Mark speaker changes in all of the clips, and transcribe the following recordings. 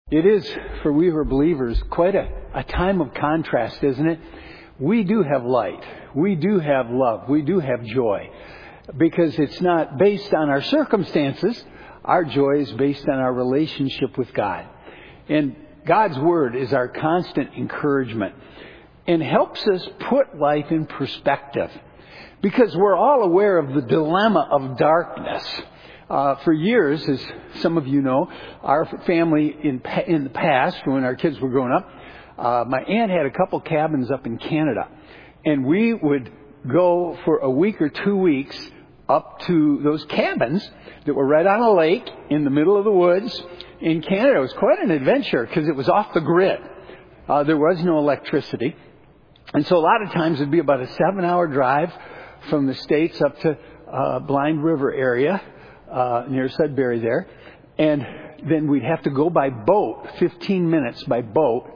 Speaker 1: It is, for we who are believers, quite a time of contrast, isn't it? We do have light. We do have love. We do have joy. Because it's not based on our circumstances. Our joy is based on our relationship with God. And God's Word is our constant encouragement and helps us put life in perspective. Because we're all aware of the dilemma of darkness. For years, as some of you know, our family in the past, when our kids were growing up, my aunt had a couple cabins up in Canada. And we would go for a week or 2 weeks up to those cabins that were right on a lake in the middle of the woods in Canada. It was quite an adventure because it was off the grid. There was no electricity. And so a lot of times it'd be about a 7-hour drive from the States up to Blind River area. Near Sudbury there. And then we'd have to go by boat, 15 minutes by boat,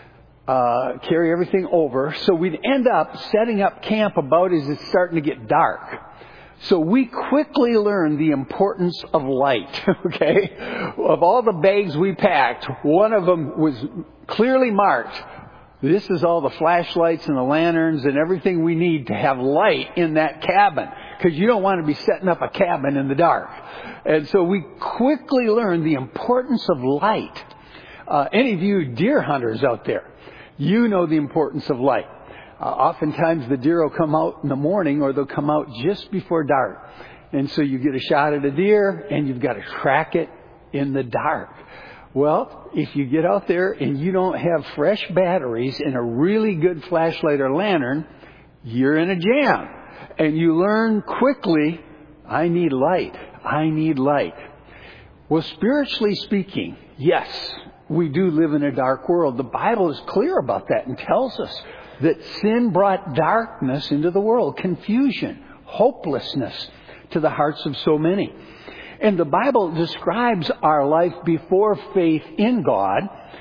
Speaker 1: carry everything over. So we'd end up setting up camp about as it's starting to get dark. So we quickly learned the importance of light, okay? Of all the bags we packed, one of them was clearly marked. This is all the flashlights and the lanterns and everything we need to have light in that cabin. Because you don't want to be setting up a cabin in the dark. And so we quickly learned the importance of light. Any of you deer hunters out there, you know the importance of light. Oftentimes the deer will come out in the morning or they'll come out just before dark. And so you get a shot at a deer and you've got to track it in the dark. Well, if you get out there and you don't have fresh batteries and a really good flashlight or lantern, you're in a jam. And you learn quickly, I need light. I need light. Well, spiritually speaking, yes, we do live in a dark world. The Bible is clear about that and tells us that sin brought darkness into the world, confusion, hopelessness to the hearts of so many. And the Bible describes our life before faith in God.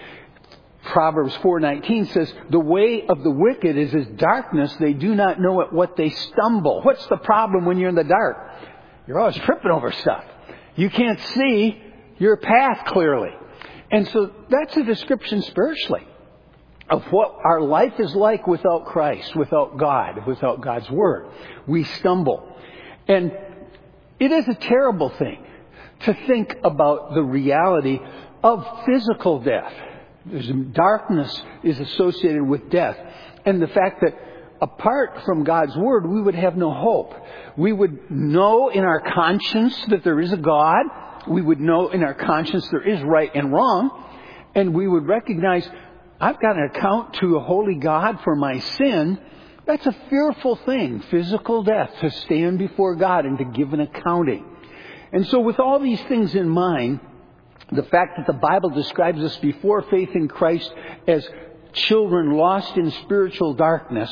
Speaker 1: Proverbs 4:19 says, the way of the wicked is as darkness. They do not know at what they stumble. What's the problem when you're in the dark? You're always tripping over stuff. You can't see your path clearly. And so that's a description spiritually of what our life is like without Christ, without God, without God's Word. We stumble. And it is a terrible thing to think about the reality of physical death. Darkness is associated with death. And the fact that apart from God's Word, we would have no hope. We would know in our conscience that there is a God. We would know in our conscience there is right and wrong. And we would recognize, I've got an account to a holy God for my sin. That's a fearful thing, physical death, to stand before God and to give an accounting. And so with all these things in mind, the fact that the Bible describes us before faith in Christ as children lost in spiritual darkness,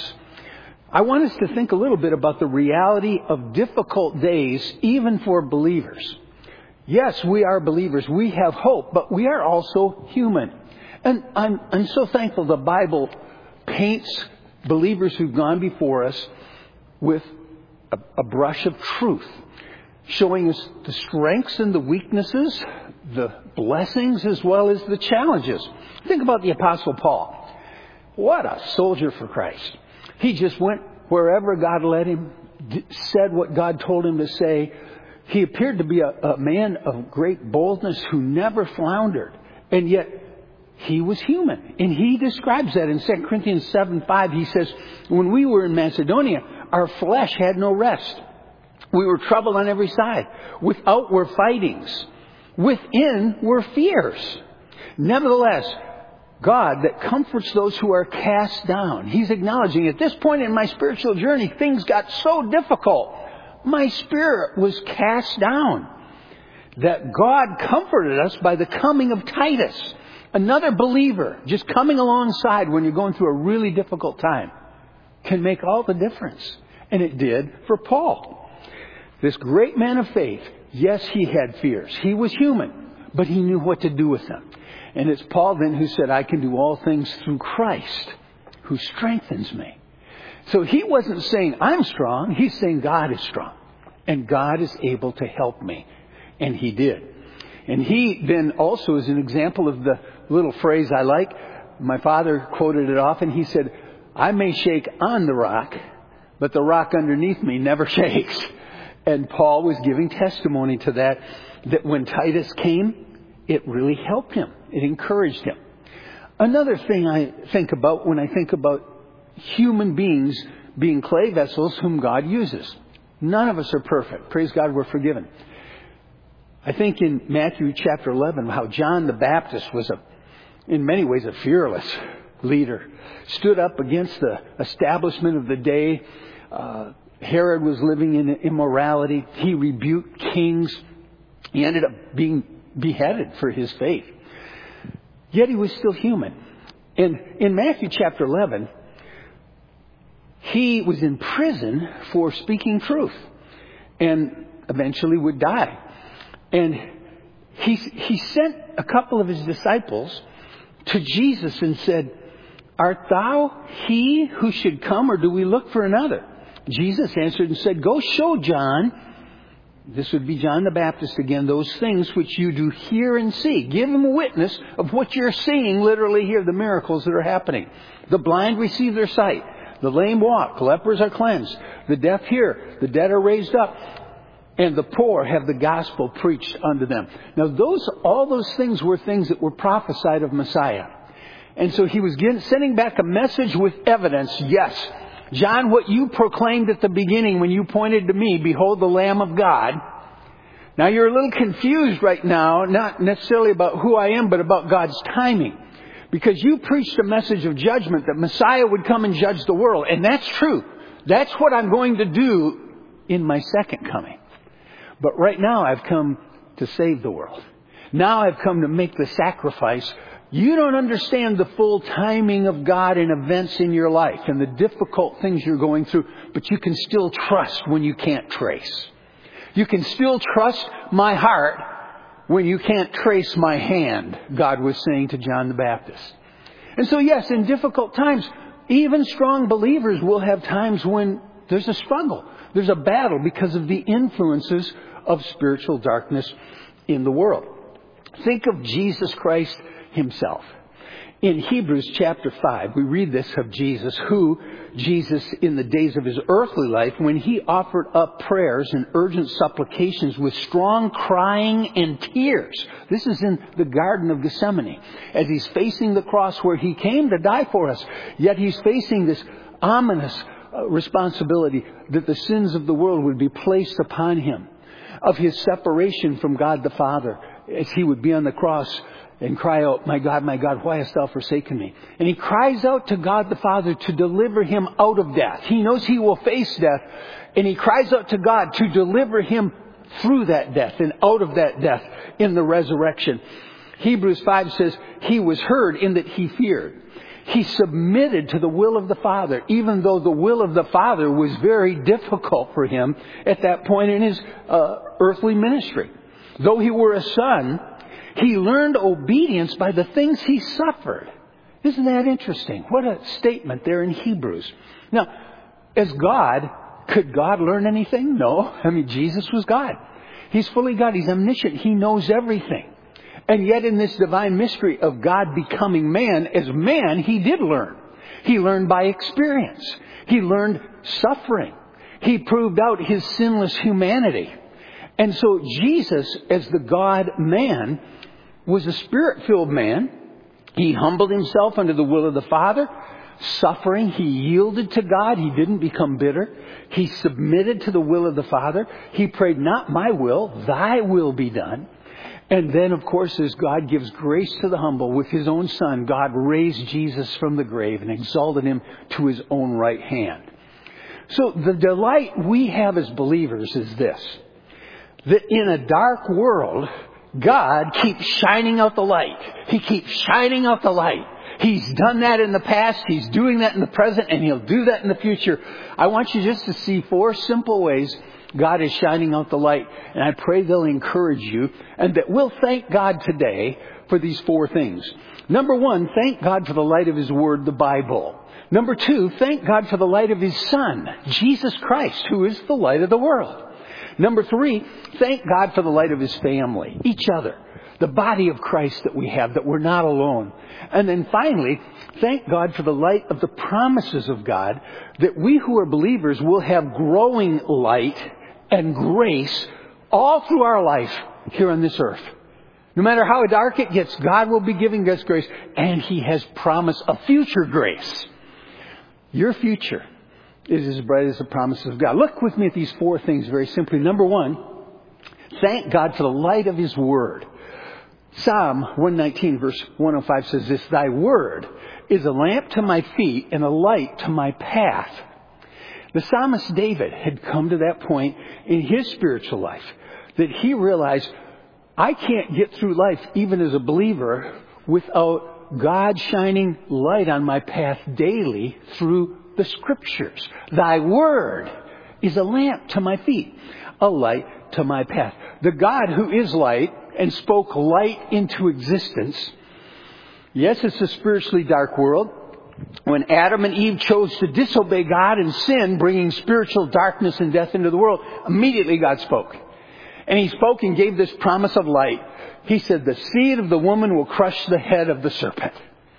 Speaker 1: I want us to think a little bit about the reality of difficult days, even for believers. Yes, we are believers. We have hope, but we are also human. And I'm so thankful the Bible paints believers who've gone before us with a brush of truth, showing us the strengths and the weaknesses, the blessings as well as the challenges. Think about the Apostle Paul. What a soldier for Christ. He just went wherever God led him, said what God told him to say. He appeared to be a man of great boldness who never floundered. And yet he was human. And he describes that in 2 Corinthians 7:5. He says, when we were in Macedonia, our flesh had no rest. We were troubled on every side. Without were fightings. Within were fears. Nevertheless, God that comforts those who are cast down. He's acknowledging at this point in my spiritual journey, things got so difficult. My spirit was cast down. That God comforted us by the coming of Titus. Another believer just coming alongside when you're going through a really difficult time can make all the difference. And it did for Paul. This great man of faith, yes, he had fears. He was human, but he knew what to do with them. And it's Paul then who said, I can do all things through Christ who strengthens me. So he wasn't saying I'm strong. He's saying God is strong. And God is able to help me. And he did. And he then also is an example of the little phrase I like. My father quoted it often. He said, I may shake on the rock, but the rock underneath me never shakes. And Paul was giving testimony to that when Titus came, it really helped him. It encouraged him. Another thing I think about when I think about human beings being clay vessels whom God uses. None of us are perfect. Praise God, we're forgiven. I think in Matthew chapter 11, how John the Baptist was in many ways a fearless leader. Stood up against the establishment of the day. Herod was living in immorality. He rebuked kings. He ended up being beheaded for his faith. Yet he was still human. And in Matthew chapter 11, he was in prison for speaking truth and eventually would die. And he sent a couple of his disciples to Jesus and said, Art thou he who should come, or do we look for another? Jesus answered and said, Go show John, this would be John the Baptist again, those things which you do hear and see. Give him a witness of what you're seeing literally here, the miracles that are happening. The blind receive their sight. The lame walk. Lepers are cleansed. The deaf hear. The dead are raised up. And the poor have the gospel preached unto them. Now all those things were things that were prophesied of Messiah. And so he was sending back a message with evidence. Yes, John, what you proclaimed at the beginning when you pointed to me, behold the Lamb of God. Now you're a little confused right now, not necessarily about who I am, but about God's timing. Because you preached a message of judgment that Messiah would come and judge the world. And that's true. That's what I'm going to do in my second coming. But right now I've come to save the world. Now I've come to make the sacrifice. You don't understand the full timing of God and events in your life and the difficult things you're going through, but you can still trust when you can't trace. You can still trust my heart when you can't trace my hand, God was saying to John the Baptist. And so yes, in difficult times, even strong believers will have times when there's a struggle. There's a battle because of the influences of spiritual darkness in the world. Think of Jesus Christ himself. In Hebrews chapter 5, we read this of Jesus, Jesus in the days of his earthly life, when he offered up prayers and urgent supplications with strong crying and tears. This is in the Garden of Gethsemane, as he's facing the cross where he came to die for us. Yet he's facing this ominous responsibility that the sins of the world would be placed upon him, of his separation from God the Father, as he would be on the cross and cry out, my God, why hast thou forsaken me? And he cries out to God the Father to deliver him out of death. He knows he will face death, and he cries out to God to deliver him through that death and out of that death in the resurrection. Hebrews 5 says, he was heard in that he feared. He submitted to the will of the Father, even though the will of the Father was very difficult for him at that point in his earthly ministry. Though he were a son, he learned obedience by the things he suffered. Isn't that interesting? What a statement there in Hebrews. Now, as God, could God learn anything? No. I mean, Jesus was God. He's fully God. He's omniscient. He knows everything. And yet in this divine mystery of God becoming man, as man, he did learn. He learned by experience. He learned suffering. He proved out his sinless humanity. And so Jesus, as the God-man, was a Spirit-filled man. He humbled himself under the will of the Father. Suffering, he yielded to God. He didn't become bitter. He submitted to the will of the Father. He prayed, not my will, thy will be done. And then, of course, as God gives grace to the humble, with his own Son, God raised Jesus from the grave and exalted him to his own right hand. So the delight we have as believers is this, that in a dark world, God keeps shining out the light. He keeps shining out the light. He's done that in the past. He's doing that in the present, and he'll do that in the future. I want you just to see 4 simple ways God is shining out the light. And I pray they'll encourage you, and that we'll thank God today for these 4 things. Number 1, thank God for the light of his word, the Bible. Number 2, thank God for the light of his Son, Jesus Christ, who is the light of the world. Number 3, thank God for the light of his family, each other. the body of Christ that we have, that we're not alone. And then finally, thank God for the light of the promises of God, that we who are believers will have growing light and grace all through our life here on this earth. No matter how dark it gets, God will be giving us grace, and He has promised a future grace. Your future is as bright as the promises of God. Look with me at these 4 things very simply. Number 1, thank God for the light of His Word. Psalm 119 verse 105 says this, Thy Word is a lamp to my feet and a light to my path. The psalmist David had come to that point in his spiritual life that he realized, I can't get through life even as a believer without God shining light on my path daily through the Scriptures. Thy Word is a lamp to my feet, a light to my path. The God who is light and spoke light into existence. Yes, it's a spiritually dark world. When Adam and Eve chose to disobey God and sin, bringing spiritual darkness and death into the world, immediately God spoke. And He spoke and gave this promise of light. He said, the seed of the woman will crush the head of the serpent.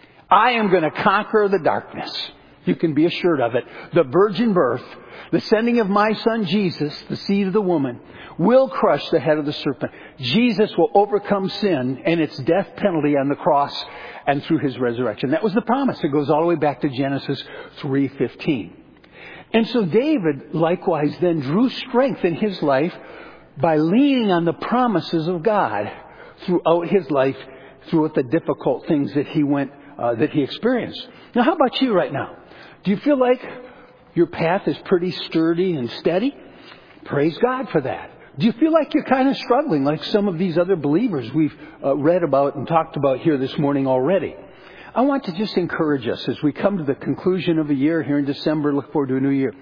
Speaker 1: I am going to conquer the darkness. You can be assured of it. The virgin birth, the sending of my son Jesus, the seed of the woman, will crush the head of the serpent. Jesus will overcome sin and its death penalty on the cross and through His resurrection. That was the promise. It goes all the way back to Genesis 3:15. And so David likewise then drew strength in his life by leaning on the promises of God throughout his life, throughout the difficult things that he experienced. Now, how about you right now? Do you feel like your path is pretty sturdy and steady? Praise God for that. Do you feel like you're kind of struggling like some of these other believers we've read about and talked about here this morning already? I want to just encourage us as we come to the conclusion of a year here in December, look forward to a new year.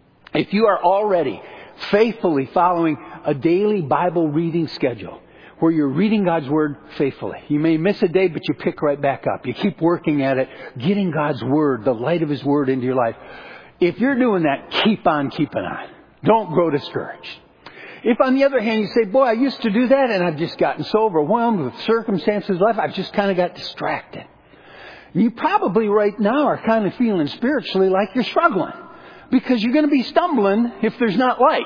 Speaker 1: If you are already faithfully following a daily Bible reading schedule where you're reading God's Word faithfully. You may miss a day, but you pick right back up. You keep working at it, getting God's Word, the light of His Word into your life. If you're doing that, keep on keeping on. Don't grow discouraged. If, on the other hand, you say, boy, I used to do that and I've just gotten so overwhelmed with circumstances of life, I've just kind of got distracted. You probably right now are kind of feeling spiritually like you're struggling because you're going to be stumbling if there's not light.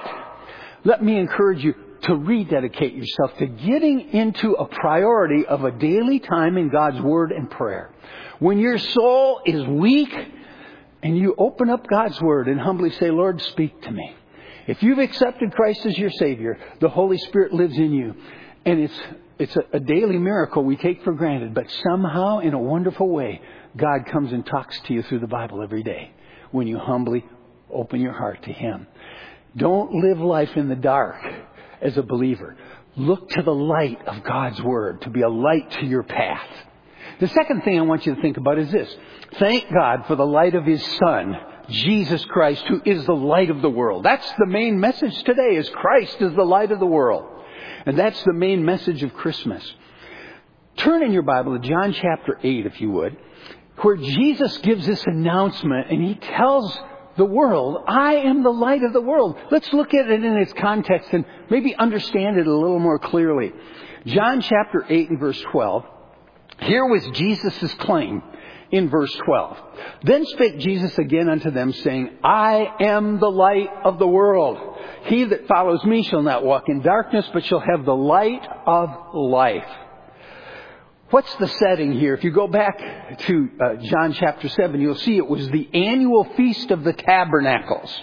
Speaker 1: Let me encourage you to rededicate yourself to getting into a priority of a daily time in God's Word and prayer. When your soul is weak and you open up God's Word and humbly say, Lord, speak to me. If you've accepted Christ as your Savior, the Holy Spirit lives in you. And it's a daily miracle we take for granted. But somehow, in a wonderful way, God comes and talks to you through the Bible every day when you humbly open your heart to Him. Don't live life in the dark as a believer. Look to the light of God's Word to be a light to your path. The second thing I want you to think about is this. Thank God for the light of His Son, Jesus Christ, who is the light of the world. That's the main message today, is Christ is the light of the world. And that's the main message of Christmas. Turn in your Bible to John chapter 8, if you would, where Jesus gives this announcement and He tells the world, I am the light of the world. Let's look at it in its context and maybe understand it a little more clearly. John chapter 8 and verse 12. Here was Jesus' claim in verse 12. Then spake Jesus again unto them, saying, I am the light of the world. He that follows me shall not walk in darkness, but shall have the light of life. What's the setting here? If you go back to John chapter 7, you'll see it was the annual Feast of the Tabernacles.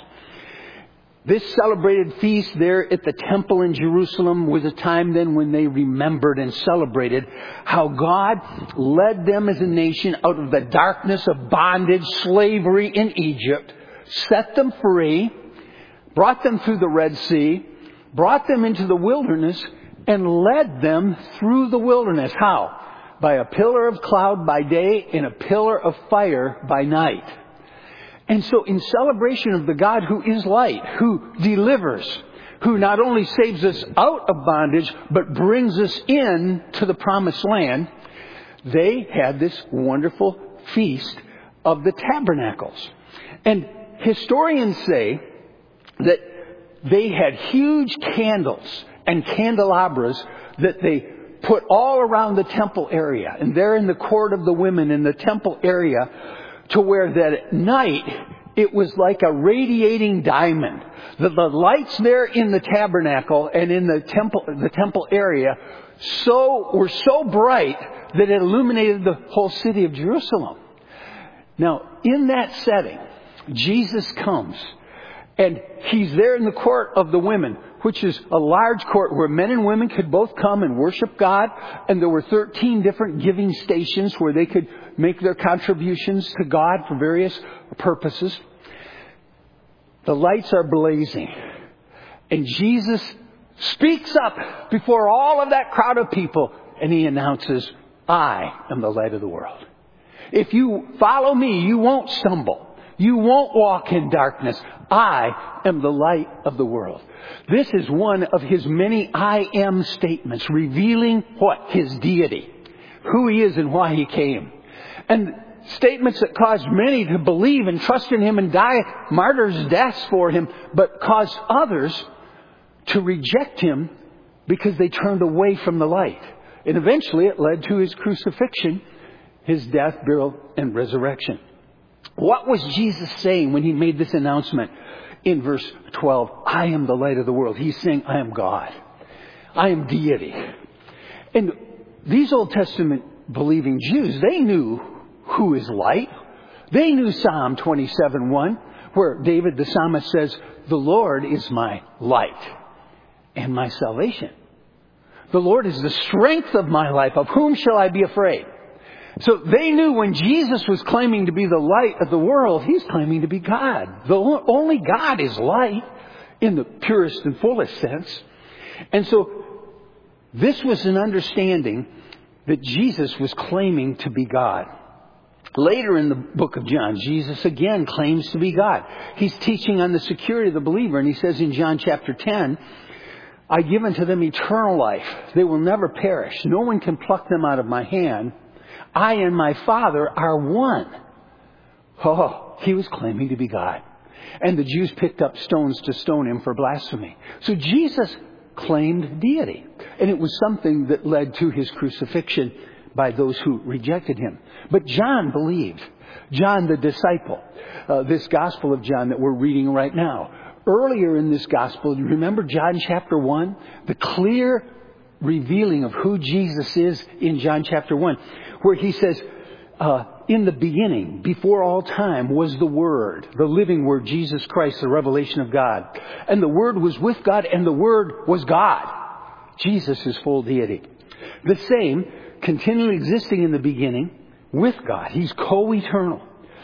Speaker 1: This celebrated feast there at the temple in Jerusalem was a time then when they remembered and celebrated how God led them as a nation out of the darkness of bondage, slavery in Egypt, set them free, brought them through the Red Sea, brought them into the wilderness, and led them through the wilderness. How? By a pillar of cloud by day and a pillar of fire by night. And so in celebration of the God who is light, who delivers, who not only saves us out of bondage, but brings us in to the promised land, they had this wonderful feast of the tabernacles. And historians say that they had huge candles and candelabras that they put all around the temple area. And they're in the court of the women in the temple area, to where that at night it was like a radiating diamond. The lights there in the tabernacle and in the temple area were so bright that it illuminated the whole city of Jerusalem. Now, in that setting, Jesus comes, and He's there in the court of the women, which is a large court where men and women could both come and worship God. And there were 13 different giving stations where they could make their contributions to God for various purposes. The lights are blazing, and Jesus speaks up before all of that crowd of people, and He announces, I am the light of the world. If you follow me, you won't stumble. You won't walk in darkness. I am the light of the world. This is one of His many I am statements, revealing what? His deity, who He is and why He came. And statements that caused many to believe and trust in Him and die martyrs' deaths for Him, but caused others to reject Him because they turned away from the light. And eventually it led to His crucifixion, His death, burial, and resurrection. What was Jesus saying when He made this announcement in verse 12? I am the light of the world. He's saying, I am God. I am deity. And these Old Testament believing Jews, they knew who is light. They knew Psalm 27:1, where David the psalmist says, the Lord is my light and my salvation. The Lord is the strength of my life. Of whom shall I be afraid? So they knew when Jesus was claiming to be the light of the world, He's claiming to be God. Only God is light in the purest and fullest sense. And so this was an understanding that Jesus was claiming to be God. Later in the book of John, Jesus again claims to be God. He's teaching on the security of the believer, and He says in John chapter 10, I give unto them eternal life. They will never perish. No one can pluck them out of my hand. I and my Father are one. Oh, He was claiming to be God. And the Jews picked up stones to stone Him for blasphemy. So Jesus claimed deity. And it was something that led to His crucifixion by those who rejected Him. But John believed. John the disciple. This Gospel of John that we're reading right now. Earlier in this Gospel, you remember John chapter 1? The clear revealing of who Jesus is in John chapter 1. Where He says, in the beginning, before all time, was the Word, the living Word, Jesus Christ, the revelation of God. And the Word was with God, and the Word was God. Jesus is full deity. The same, continually existing in the beginning with God. He's co-eternal.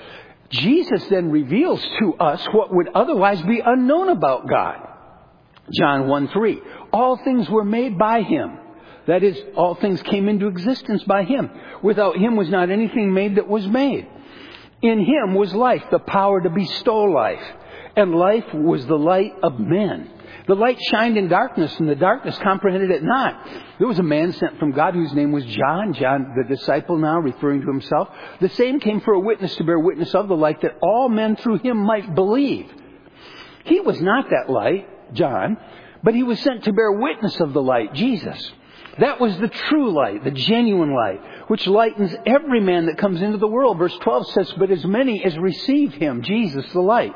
Speaker 1: Jesus then reveals to us what would otherwise be unknown about God. John 1:3. All things were made by Him. That is, all things came into existence by Him. Without Him was not anything made that was made. In Him was life, the power to bestow life. And life was the light of men. The light shined in darkness, and the darkness comprehended it not. There was a man sent from God whose name was John. John, the disciple now, referring to himself. The same came for a witness to bear witness of the light, that all men through Him might believe. He was not that light, John, but He was sent to bear witness of the light, Jesus. That was the true light, the genuine light, which lightens every man that comes into the world. Verse 12 says, but as many as received Him, Jesus the light,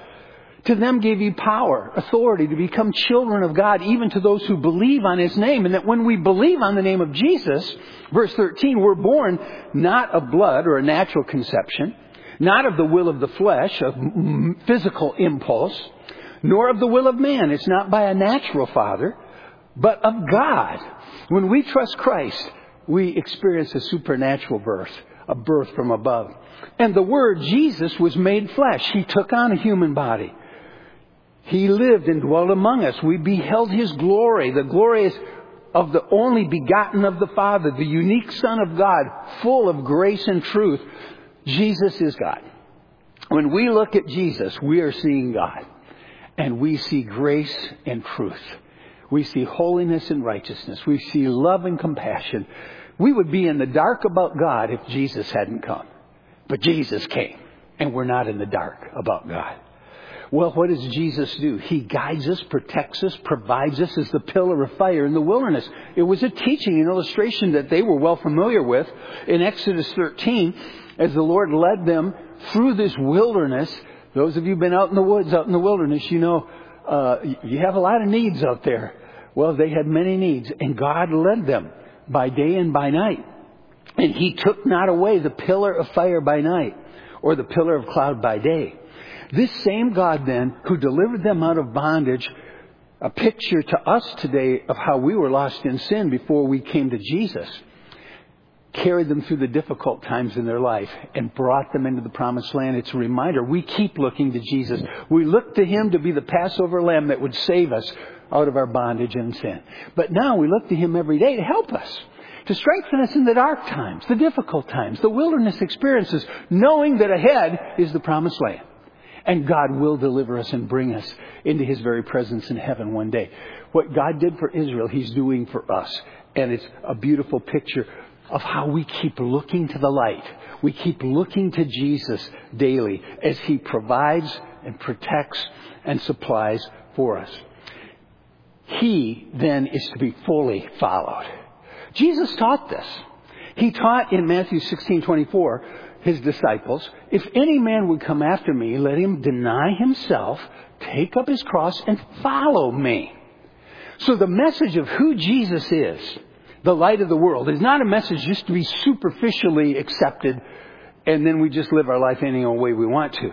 Speaker 1: to them gave He power, authority to become children of God, even to those who believe on His name. And that when we believe on the name of Jesus, verse 13, we're born not of blood or a natural conception, not of the will of the flesh, of physical impulse, nor of the will of man. It's not by a natural father, but of God. When we trust Christ, we experience a supernatural birth, a birth from above. And the Word, Jesus, was made flesh. He took on a human body. He lived and dwelt among us. We beheld His glory. The glory is of the only begotten of the Father, the unique Son of God, full of grace and truth. Jesus is God. When we look at Jesus, we are seeing God. And we see grace and truth. We see holiness and righteousness. We see love and compassion. We would be in the dark about God if Jesus hadn't come. But Jesus came, and we're not in the dark about God. Well, what does Jesus do? He guides us, protects us, provides us as the pillar of fire in the wilderness. It was a teaching, an illustration that they were well familiar with in Exodus 13 as the Lord led them through this wilderness. Those of you who've been out in the woods, out in the wilderness, you know, you have a lot of needs out there. Well, they had many needs, and God led them by day and by night. And He took not away the pillar of fire by night or the pillar of cloud by day. This same God then, who delivered them out of bondage, a picture to us today of how we were lost in sin before we came to Jesus, carried them through the difficult times in their life and brought them into the promised land. It's a reminder. We keep looking to Jesus. We look to Him to be the Passover lamb that would save us out of our bondage and sin. But now we look to Him every day to help us, to strengthen us in the dark times, the difficult times, the wilderness experiences, knowing that ahead is the promised land. And God will deliver us and bring us into His very presence in heaven one day. What God did for Israel, He's doing for us. And it's a beautiful picture of how we keep looking to the light. We keep looking to Jesus daily as He provides and protects and supplies for us. He then is to be fully followed. Jesus taught this. He taught in Matthew 16:24, His disciples, if any man would come after me, let him deny himself, take up his cross, and follow me. So the message of who Jesus is, the light of the world, is not a message just to be superficially accepted and then we just live our life any old way we want to.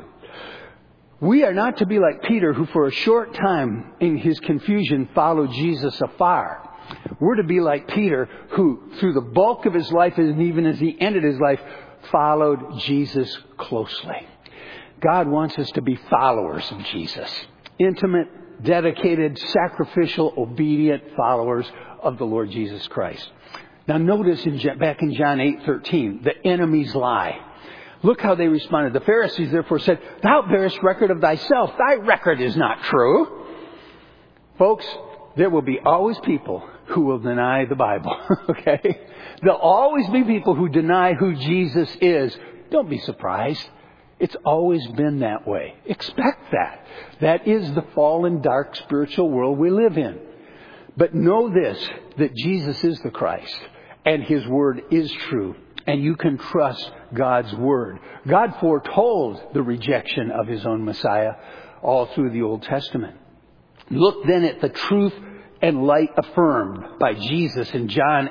Speaker 1: We are not to be like Peter, who for a short time in his confusion followed Jesus afar. We're to be like Peter, who through the bulk of his life and even as he ended his life, followed Jesus closely. God wants us to be followers of Jesus. Intimate, dedicated, sacrificial, obedient followers of the Lord Jesus Christ. Now notice back in John 8:13, the enemy's lie. Look how they responded. The Pharisees therefore said, thou bearest record of thyself. Thy record is not true. Folks, there will be always people who will deny the Bible. Okay? There'll always be people who deny who Jesus is. Don't be surprised. It's always been that way. Expect that. That is the fallen, dark, spiritual world we live in. But know this, that Jesus is the Christ, and His Word is true, and you can trust God's Word. God foretold the rejection of His own Messiah all through the Old Testament. Look then at the truth and light affirmed by Jesus in John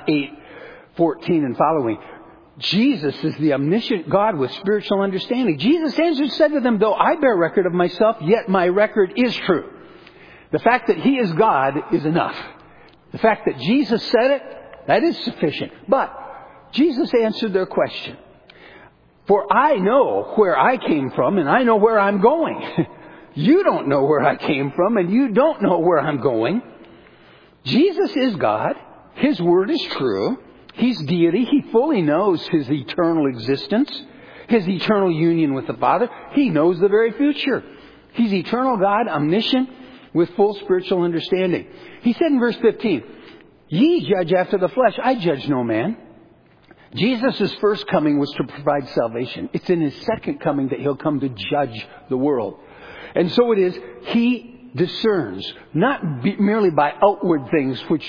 Speaker 1: 8:14 and following. Jesus is the omniscient God with spiritual understanding. Jesus answered and said to them, though I bear record of myself, yet my record is true. The fact that He is God is enough. The fact that Jesus said it, that is sufficient. But Jesus answered their question. For I know where I came from and I know where I'm going. You don't know where I came from and you don't know where I'm going. Jesus is God. His Word is true. He's deity. He fully knows His eternal existence, His eternal union with the Father. He knows the very future. He's eternal God, omniscient, with full spiritual understanding. He said in verse 15, ye judge after the flesh. I judge no man. Jesus' first coming was to provide salvation. It's in His second coming that He'll come to judge the world. And so it is, He discerns, not merely by outward things, which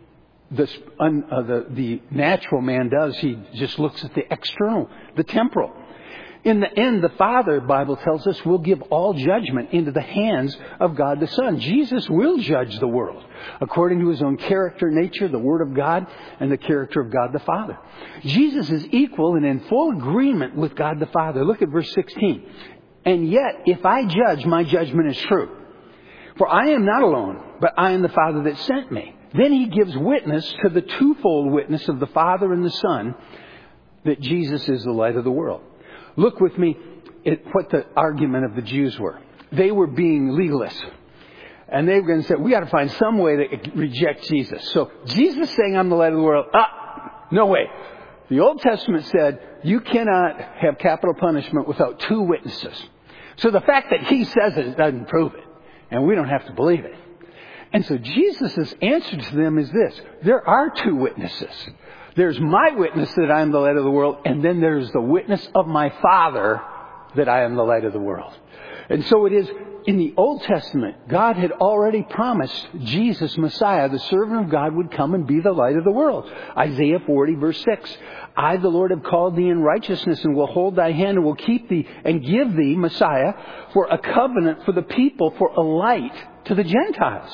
Speaker 1: the natural man does. He just looks at the external, the temporal. In the end, the Father, Bible tells us, will give all judgment into the hands of God the Son. Jesus will judge the world according to His own character, nature, the Word of God, and the character of God the Father. Jesus is equal and in full agreement with God the Father. Look at verse 16. And yet, if I judge, my judgment is true. For I am not alone, but I am the Father that sent me. Then He gives witness to the twofold witness of the Father and the Son that Jesus is the light of the world. Look with me at what the argument of the Jews were. They were being legalists. And they were going to say, we got to find some way to reject Jesus. So Jesus saying, I'm the light of the world. No way. The Old Testament said, you cannot have capital punishment without two witnesses. So the fact that He says it doesn't prove it. And we don't have to believe it. And so Jesus' answer to them is this. There are two witnesses. There's my witness that I am the light of the world. And then there's the witness of my Father that I am the light of the world. And so it is in the Old Testament, God had already promised Jesus, Messiah, the servant of God, would come and be the light of the world. Isaiah 40, verse 6. I, the Lord, have called thee in righteousness and will hold thy hand and will keep thee and give thee, Messiah, for a covenant for the people, for a light to the Gentiles.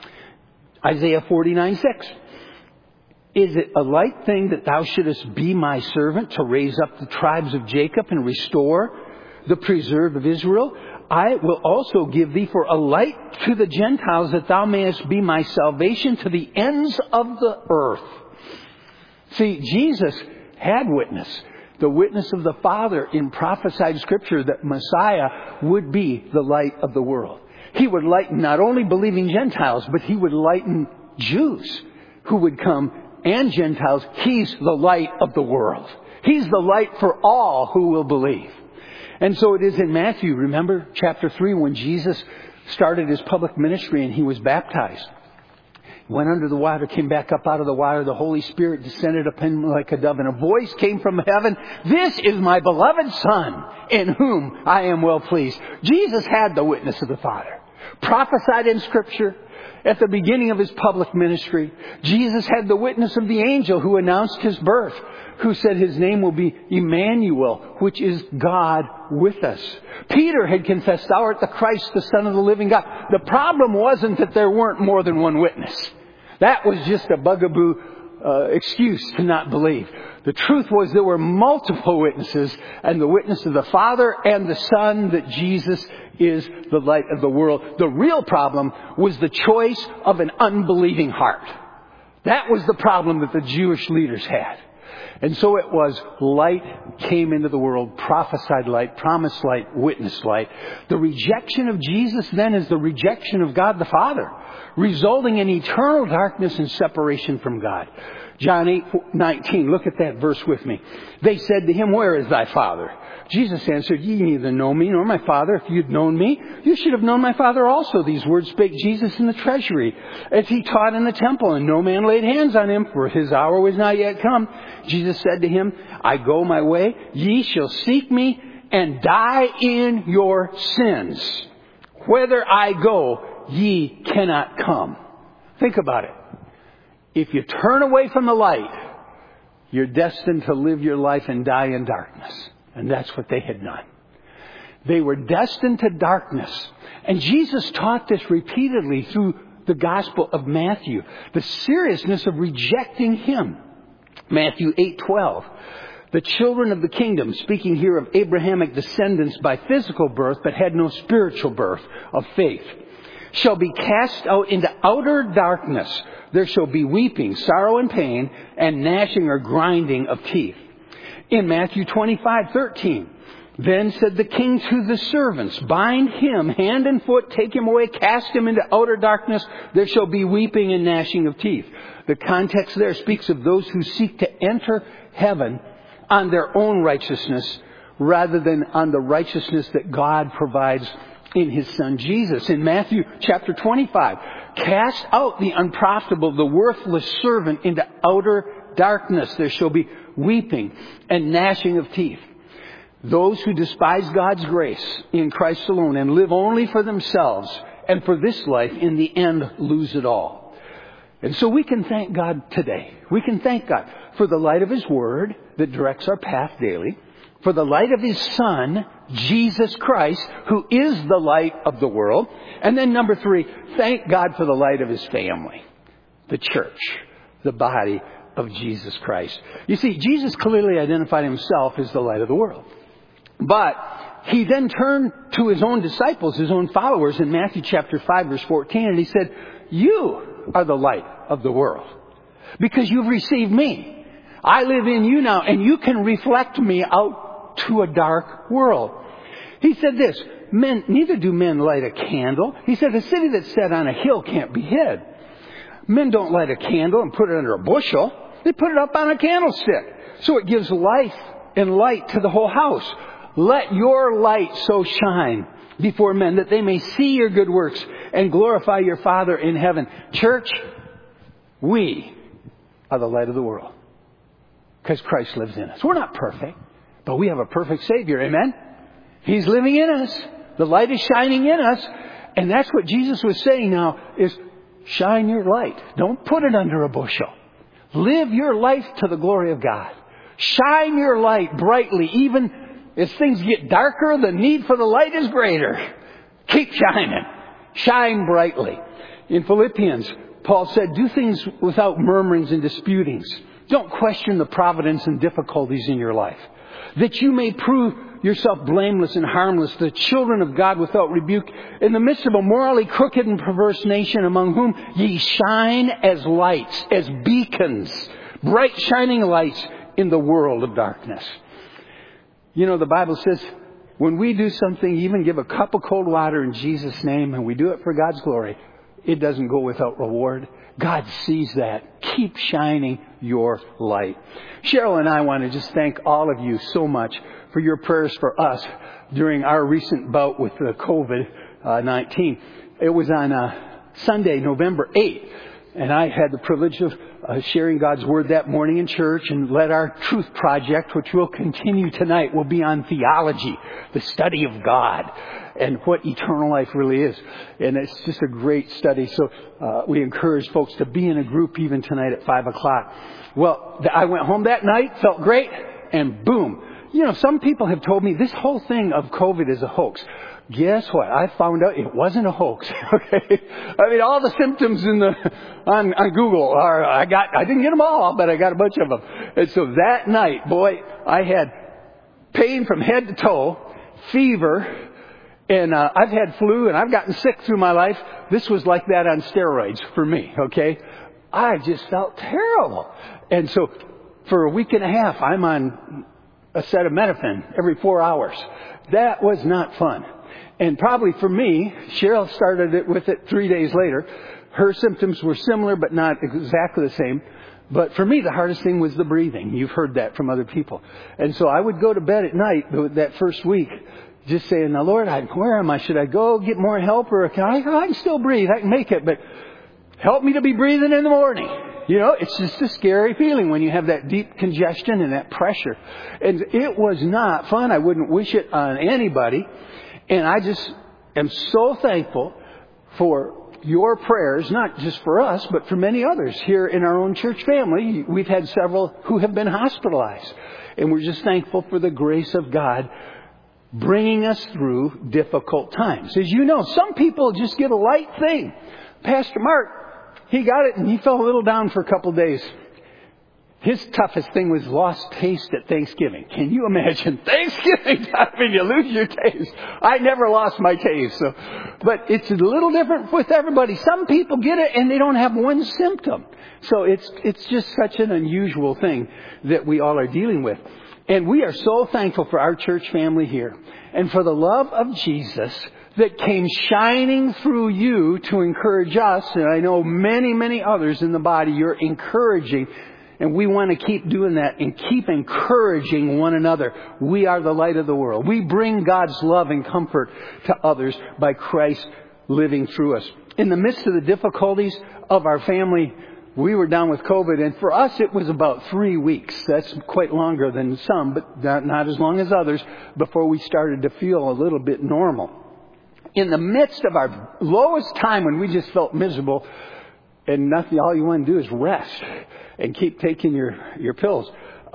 Speaker 1: Isaiah 49, 6. Is it a light thing that thou shouldest be my servant to raise up the tribes of Jacob and restore the preserved of Israel? I will also give thee for a light to the Gentiles, that thou mayest be my salvation to the ends of the earth. See, Jesus had witness, the witness of the Father in prophesied Scripture, that Messiah would be the light of the world. He would lighten not only believing Gentiles, but he would lighten Jews who would come and Gentiles. He's the light of the world. He's the light for all who will believe. And so it is in Matthew, remember, chapter 3, when Jesus started his public ministry and he was baptized. Went under the water, came back up out of the water. The Holy Spirit descended upon him like a dove, and a voice came from heaven. This is my beloved Son, in whom I am well pleased. Jesus had the witness of the Father. Prophesied in Scripture at the beginning of his public ministry. Jesus had the witness of the angel who announced his birth, who said his name will be Emmanuel, which is God with us. Peter had confessed, thou art the Christ, the Son of the living God. The problem wasn't that there weren't more than one witness. That was just a bugaboo excuse to not believe. The truth was there were multiple witnesses, and the witness of the Father and the Son that Jesus is the light of the world. The real problem was the choice of an unbelieving heart. That was the problem that the Jewish leaders had. And so it was, light came into the world, prophesied light, promised light, witnessed light. The rejection of Jesus then is the rejection of God the Father, resulting in eternal darkness and separation from God. John 8:19, look at that verse with me. They said to him, where is thy Father? Jesus answered, ye neither know me nor my Father. If you'd known me, you should have known my Father also. These words spake Jesus in the treasury, as he taught in the temple, and no man laid hands on him, for his hour was not yet come. Jesus said to him, I go my way, ye shall seek me and die in your sins. Whither I go, ye cannot come. Think about it. If you turn away from the light, you're destined to live your life and die in darkness. And that's what they had done. They were destined to darkness. And Jesus taught this repeatedly through the Gospel of Matthew. The seriousness of rejecting him. Matthew 8:12. The children of the kingdom, speaking here of Abrahamic descendants by physical birth, but had no spiritual birth of faith, shall be cast out into outer darkness. There shall be weeping, sorrow and pain, and gnashing or grinding of teeth. In Matthew 25:13, then said the king to the servants, bind him hand and foot, take him away, cast him into outer darkness. There shall be weeping and gnashing of teeth. The context there speaks of those who seek to enter heaven on their own righteousness rather than on the righteousness that God provides in his Son Jesus. In Matthew chapter 25, cast out the unprofitable, the worthless servant into outer darkness. There shall be weeping and gnashing of teeth. Those who despise God's grace in Christ alone and live only for themselves and for this life, in the end, lose it all. And so we can thank God today. We can thank God for the light of his word that directs our path daily, for the light of his Son, Jesus Christ, who is the light of the world. And then number 3, thank God for the light of his family, the church, the body of Jesus Christ. You see, Jesus clearly identified himself as the light of the world. But he then turned to his own disciples, his own followers, in Matthew chapter 5, verse 14, and he said, you are the light of the world, because you've received me. I live in you now, and you can reflect me out to a dark world. He said this, neither do men light a candle. He said, a city that's set on a hill can't be hid. Men don't light a candle and put it under a bushel. They put it up on a candlestick, so it gives life and light to the whole house. Let your light so shine before men that they may see your good works and glorify your Father in heaven. Church, we are the light of the world because Christ lives in us. We're not perfect, but we have a perfect Savior. Amen? He's living in us. The light is shining in us. And that's what Jesus was saying now is shine your light. Don't put it under a bushel. Live your life to the glory of God. Shine your light brightly. Even as things get darker, the need for the light is greater. Keep shining. Shine brightly. In Philippians, Paul said, do things without murmurings and disputings. Don't question the providence and difficulties in your life, that you may prove yourself blameless and harmless, the children of God without rebuke, in the midst of a morally crooked and perverse nation, among whom ye shine as lights, as beacons, bright shining lights in the world of darkness. You know, the Bible says when we do something, even give a cup of cold water in Jesus' name, and we do it for God's glory, it doesn't go without reward. God sees that. Keep shining your light. Cheryl and I want to just thank all of you so much for your prayers for us during our recent bout with the COVID-19. It was on Sunday, November 8th, and I had the privilege of sharing God's Word that morning in church, and led our Truth Project, which will continue tonight, will be on theology, the study of God, and what eternal life really is. And it's just a great study. So we encourage folks to be in a group even tonight at 5 o'clock. Well, I went home that night, felt great, and boom. You know, some people have told me this whole thing of COVID is a hoax. Guess what? I found out it wasn't a hoax. Okay, I mean, all the symptoms on Google are I didn't get them all, but I got a bunch of them. And so that night, boy, I had pain from head to toe, fever, and I've had flu, and I've gotten sick through my life. This was like that on steroids for me. Okay, I just felt terrible, and so for a week and a half, I'm on a set of Metafin every 4 hours. That was not fun. And probably for me, Cheryl started it with it 3 days later. Her symptoms were similar, but not exactly the same. But for me, the hardest thing was the breathing. You've heard that from other people. And so I would go to bed at night that first week, just saying, now, Lord, where am I? Should I go get more help? Or I can still breathe. I can make it. But help me to be breathing in the morning. You know, it's just a scary feeling when you have that deep congestion and that pressure. And it was not fun. I wouldn't wish it on anybody. And I just am so thankful for your prayers, not just for us, but for many others here in our own church family. We've had several who have been hospitalized. And we're just thankful for the grace of God bringing us through difficult times. As you know, some people just get a light thing. Pastor Mark, he got it and he fell a little down for a couple of days. His toughest thing was lost taste at Thanksgiving. Can you imagine Thanksgiving time and you lose your taste? I never lost my taste. But it's a little different with everybody. Some people get it and they don't have one symptom. So it's just such an unusual thing that we all are dealing with. And we are so thankful for our church family here and for the love of Jesus that came shining through you to encourage us. And I know many, many others in the body you're encouraging. And we want to keep doing that and keep encouraging one another. We are the light of the world. We bring God's love and comfort to others by Christ living through us. In the midst of the difficulties of our family, we were down with COVID. And for us, it was about 3 weeks. That's quite longer than some, but not as long as others, before we started to feel a little bit normal. In the midst of our lowest time when we just felt miserable and nothing, all you want to do is rest and keep taking your pills.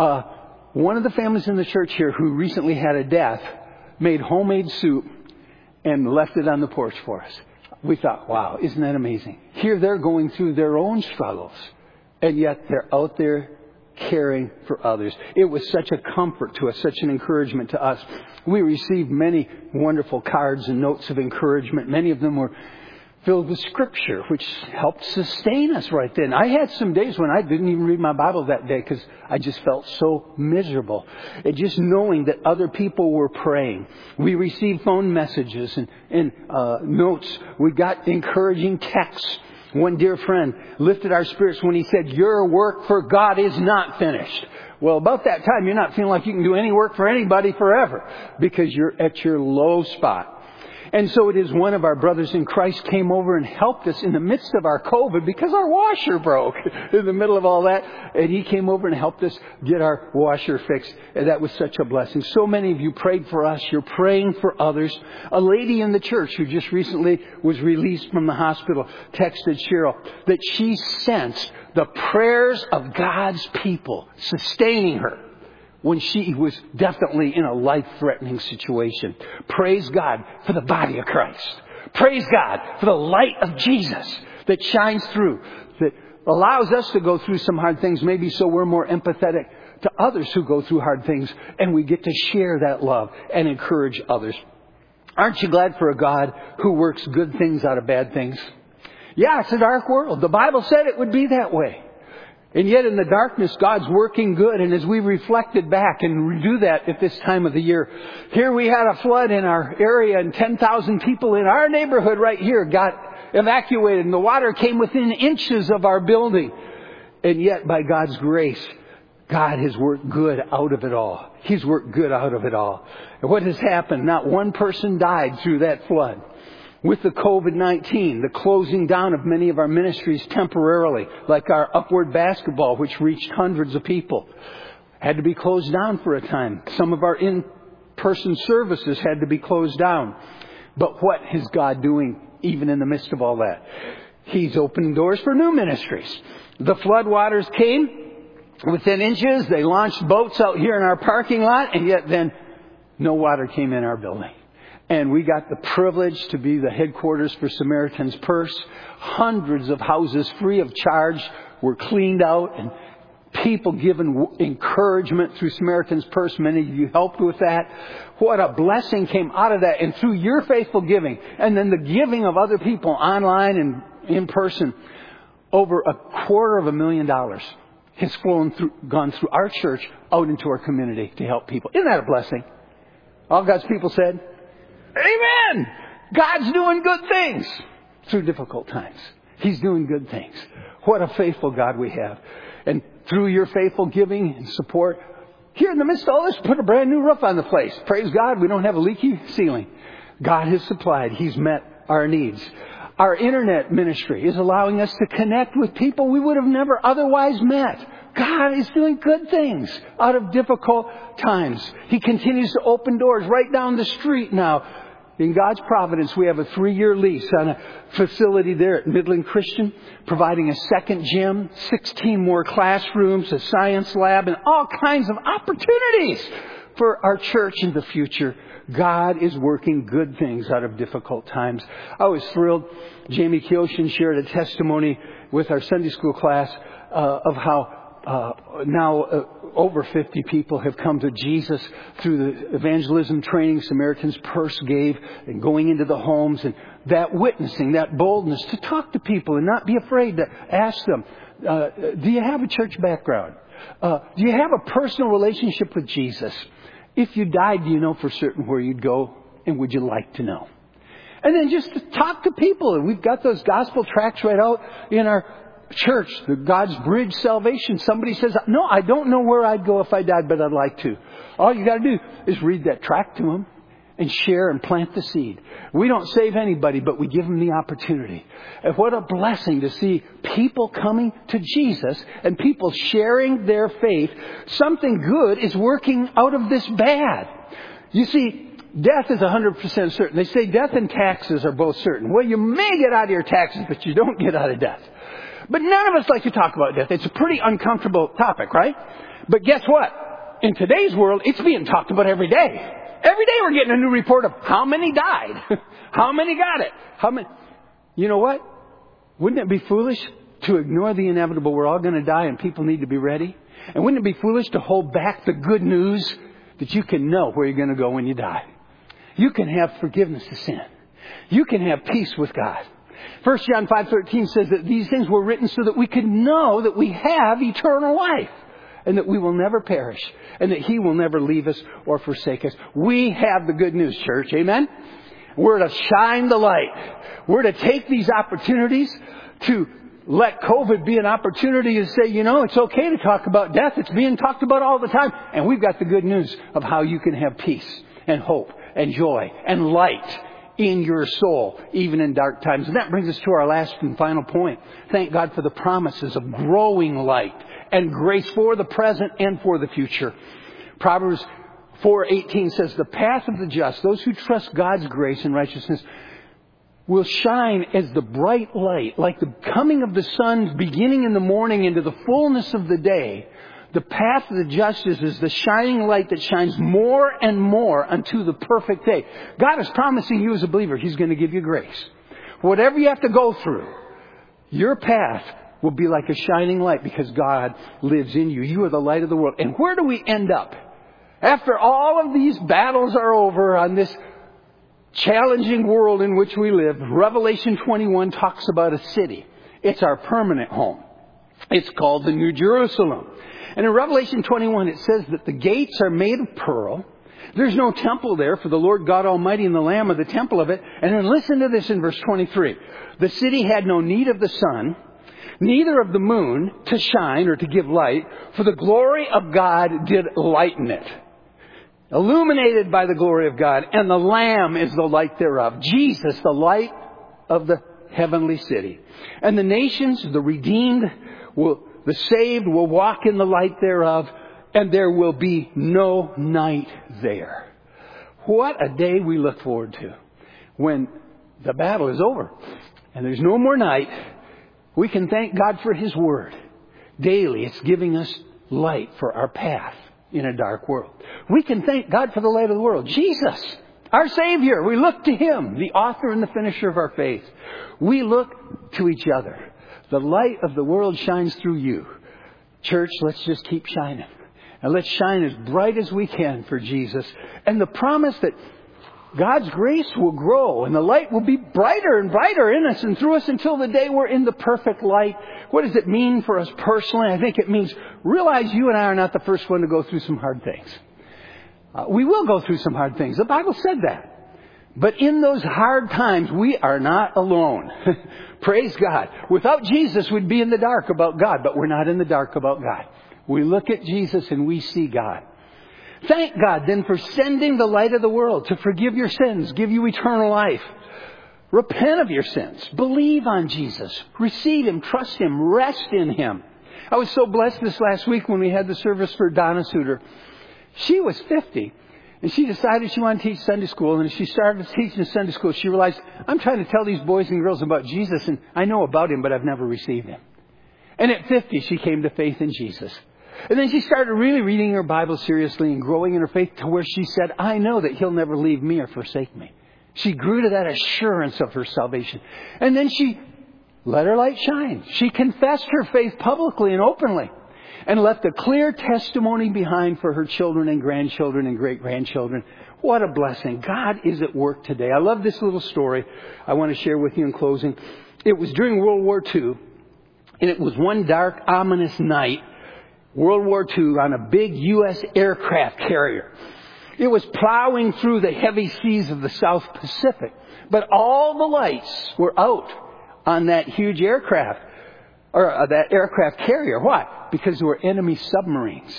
Speaker 1: One of the families in the church here who recently had a death made homemade soup and left it on the porch for us. We thought, wow, isn't that amazing? Here they're going through their own struggles, and yet they're out there caring for others. It was such a comfort to us, such an encouragement to us. We received many wonderful cards and notes of encouragement. Many of them were filled with Scripture, which helped sustain us right then. I had some days when I didn't even read my Bible that day because I just felt so miserable. And just knowing that other people were praying. We received phone messages and notes. We got encouraging texts. One dear friend lifted our spirits when he said, "Your work for God is not finished." Well, about that time, you're not feeling like you can do any work for anybody forever because you're at your low spot. And so it is one of our brothers in Christ came over and helped us in the midst of our COVID because our washer broke in the middle of all that. And he came over and helped us get our washer fixed. And that was such a blessing. So many of you prayed for us. You're praying for others. A lady in the church who just recently was released from the hospital texted Cheryl that she sensed the prayers of God's people sustaining her when she was definitely in a life-threatening situation. Praise God for the body of Christ. Praise God for the light of Jesus that shines through, that allows us to go through some hard things, maybe so we're more empathetic to others who go through hard things, and we get to share that love and encourage others. Aren't you glad for a God who works good things out of bad things? Yeah, it's a dark world. The Bible said it would be that way. And yet in the darkness, God's working good. And as we reflected back and do that at this time of the year, here we had a flood in our area and 10,000 people in our neighborhood right here got evacuated. And the water came within inches of our building. And yet by God's grace, God has worked good out of it all. He's worked good out of it all. And what has happened? Not one person died through that flood. With the COVID-19, the closing down of many of our ministries temporarily, like our Upward Basketball, which reached hundreds of people, had to be closed down for a time. Some of our in-person services had to be closed down. But what is God doing even in the midst of all that? He's opened doors for new ministries. The floodwaters came within inches. They launched boats out here in our parking lot, and yet then no water came in our building. And we got the privilege to be the headquarters for Samaritan's Purse. Hundreds of houses free of charge were cleaned out and people given encouragement through Samaritan's Purse. Many of you helped with that. What a blessing came out of that. And through your faithful giving and then the giving of other people online and in person, over $250,000 has gone through our church out into our community to help people. Isn't that a blessing? All God's people said, amen! God's doing good things through difficult times. He's doing good things. What a faithful God we have. And through your faithful giving and support, here in the midst of all this, put a brand new roof on the place. Praise God, we don't have a leaky ceiling. God has supplied. He's met our needs. Our internet ministry is allowing us to connect with people we would have never otherwise met. God is doing good things out of difficult times. He continues to open doors right down the street now. In God's providence, we have a 3-year lease on a facility there at Midland Christian, providing a second gym, 16 more classrooms, a science lab, and all kinds of opportunities for our church in the future. God is working good things out of difficult times. I was thrilled. Jamie Kioshin shared a testimony with our Sunday school class of how now over 50 people have come to Jesus through the evangelism training Samaritan's Purse gave and going into the homes and that witnessing, that boldness to talk to people and not be afraid to ask them, do you have a church background? Do you have a personal relationship with Jesus? If you died, do you know for certain where you'd go? And would you like to know? And then just to talk to people. And we've got those gospel tracts right out in our church, the God's Bridge Salvation. Somebody says, no, I don't know where I'd go if I died, but I'd like to. All you got to do is read that tract to them and share and plant the seed. We don't save anybody, but we give them the opportunity. And what a blessing to see people coming to Jesus and people sharing their faith. Something good is working out of this bad. You see, death is 100% certain. They say death and taxes are both certain. Well, you may get out of your taxes, but you don't get out of death. But none of us like to talk about death. It's a pretty uncomfortable topic, right? But guess what? In today's world, it's being talked about every day. Every day we're getting a new report of how many died, how many got it, how many. You know what? Wouldn't it be foolish to ignore the inevitable? We're all going to die and people need to be ready. And wouldn't it be foolish to hold back the good news that you can know where you're going to go when you die? You can have forgiveness of sin. You can have peace with God. 1 John 5:13 says that these things were written so that we could know that we have eternal life and that we will never perish and that He will never leave us or forsake us. We have the good news, church. Amen? We're to shine the light. We're to take these opportunities to let COVID be an opportunity to say, you know, it's okay to talk about death. It's being talked about all the time. And we've got the good news of how you can have peace and hope and joy and light in your soul, even in dark times. And that brings us to our last and final point. Thank God for the promises of growing light and grace for the present and for the future. Proverbs 4:18 says, the path of the just, those who trust God's grace and righteousness, will shine as the bright light, like the coming of the sun beginning in the morning into the fullness of the day. The path of the just is the shining light that shines more and more unto the perfect day. God is promising you as a believer, He's going to give you grace. Whatever you have to go through, your path will be like a shining light because God lives in you. You are the light of the world. And where do we end up? After all of these battles are over on this challenging world in which we live, Revelation 21 talks about a city. It's our permanent home. It's called the New Jerusalem. And in Revelation 21 it says that the gates are made of pearl. There's no temple there, for the Lord God Almighty and the Lamb are the temple of it. And then listen to this in verse 23. The city had no need of the sun, neither of the moon to shine or to give light, for the glory of God did lighten it. Illuminated by the glory of God, and the Lamb is the light thereof. Jesus, the light of the heavenly city. And the nations, the redeemed, the saved will walk in the light thereof, and there will be no night there. What a day we look forward to. When the battle is over and there's no more night, we can thank God for His Word. Daily, it's giving us light for our path in a dark world. We can thank God for the light of the world. Jesus, our Savior. We look to Him, the author and the finisher of our faith. We look to each other. The light of the world shines through you. Church, let's just keep shining. And let's shine as bright as we can for Jesus. And the promise that God's grace will grow and the light will be brighter and brighter in us and through us until the day we're in the perfect light. What does it mean for us personally? I think it means realize you and I are not the first one to go through some hard things. We will go through some hard things. The Bible said that. But in those hard times, we are not alone. Praise God. Without Jesus, we'd be in the dark about God, but we're not in the dark about God. We look at Jesus and we see God. Thank God then for sending the light of the world to forgive your sins, give you eternal life. Repent of your sins. Believe on Jesus. Receive Him. Trust Him. Rest in Him. I was so blessed this last week when we had the service for Donna Suter. She was 50. And she decided she wanted to teach Sunday school. And as she started teaching Sunday school, she realized, I'm trying to tell these boys and girls about Jesus. And I know about Him, but I've never received Him. And at 50, she came to faith in Jesus. And then she started really reading her Bible seriously and growing in her faith to where she said, I know that He'll never leave me or forsake me. She grew to that assurance of her salvation. And then she let her light shine. She confessed her faith publicly and openly and left a clear testimony behind for her children and grandchildren and great-grandchildren. What a blessing. God is at work today. I love this little story I want to share with you in closing. It was during World War II, and it was one dark, ominous night, World War II, on a big U.S. aircraft carrier. It was plowing through the heavy seas of the South Pacific. But all the lights were out on that huge aircraft, or that aircraft carrier. Why? Because there were enemy submarines.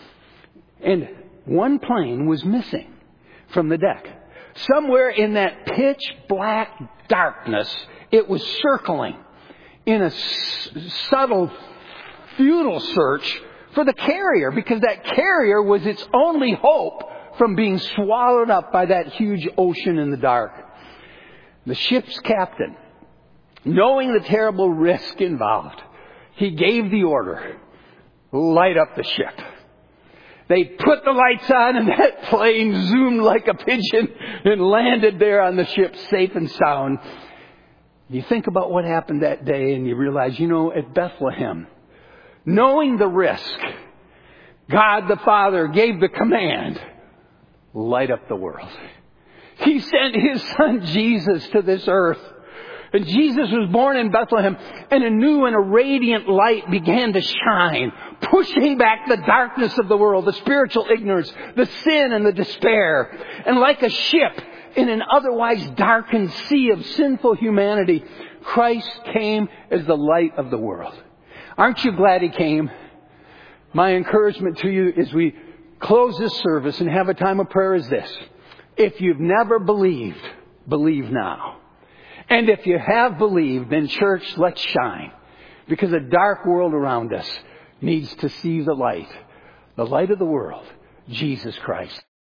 Speaker 1: And one plane was missing from the deck. Somewhere in that pitch black darkness, it was circling in a subtle, futile search for the carrier, because that carrier was its only hope from being swallowed up by that huge ocean in the dark. The ship's captain, knowing the terrible risk involved, he gave the order, light up the ship. They put the lights on and that plane zoomed like a pigeon and landed there on the ship safe and sound. You think about what happened that day and you realize, at Bethlehem, knowing the risk, God the Father gave the command, light up the world. He sent His Son Jesus to this earth. And Jesus was born in Bethlehem, and a new and a radiant light began to shine, pushing back the darkness of the world, the spiritual ignorance, the sin and the despair. And like a ship in an otherwise darkened sea of sinful humanity, Christ came as the light of the world. Aren't you glad He came? My encouragement to you as we close this service and have a time of prayer is this. If you've never believed believe now. And if you have believed, then church, let's shine. Because a dark world around us needs to see the light of the world, Jesus Christ.